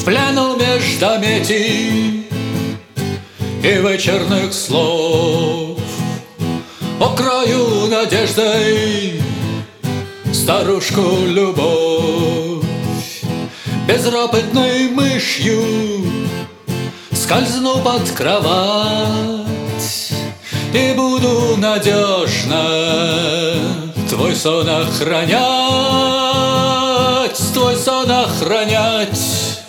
плену междометий и вечерных слов укрою надеждой старушку любовь. Безропотной мышью скользну под кровать и буду надежно твой сон охранять, твой сон охранять.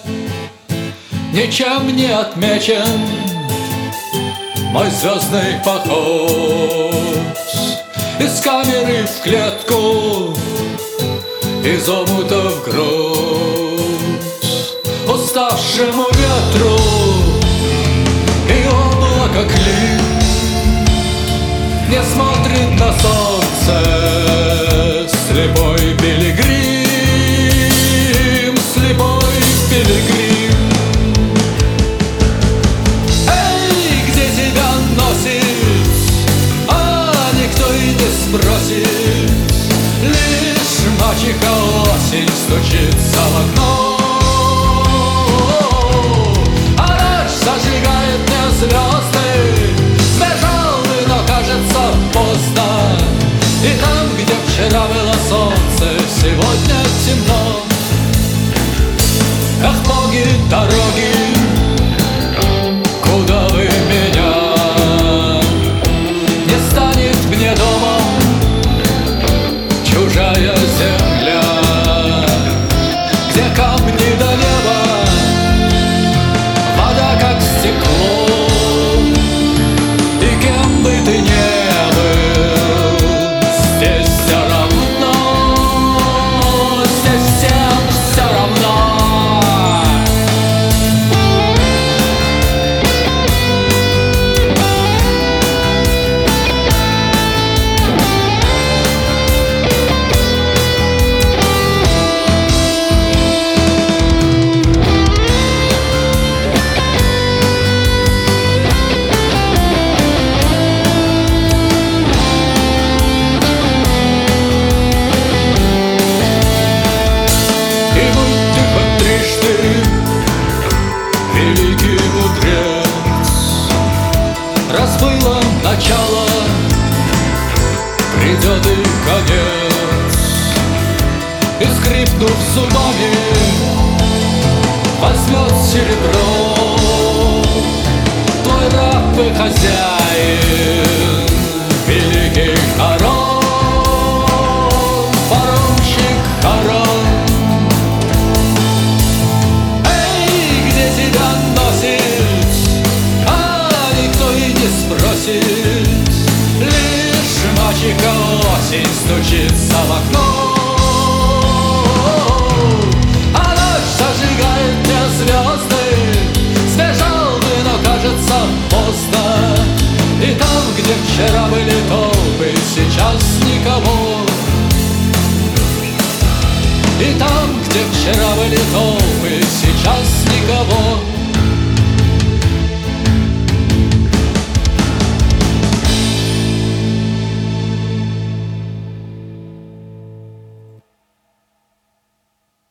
Ничем не отмечен мой звездный поход из камеры в клетку, из омута в грудь. Уставшему ветру и облако клин не смотрит на солнце слепой пилигрим, слепой пилигрим. Эй, где тебя носит, а никто и не спросит, лишь мачеха осень стучится в окно. Зажигает мне звезды, сбежал, но кажется поздно. И там, где вчера было солнце, сегодня темно. Ах, боги, дороги, куда вы меня? Не станет мне домом чужая земля, где камни до неба, и кем бы ты ни был, здесь все равно, здесь всем все равно. Великий мудрец, раз было начало, придет и конец. И скрипнув зубами, возьмет серебро твой раб и хозяин, великий Харон, паромщик Харон. Спросит, лишь мачеха осень стучится в окно.